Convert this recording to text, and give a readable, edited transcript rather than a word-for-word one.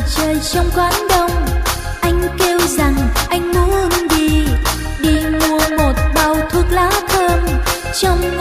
trời trong quán đông, anh kêu rằng anh muốn đi mua một bao thuốc lá thơm trong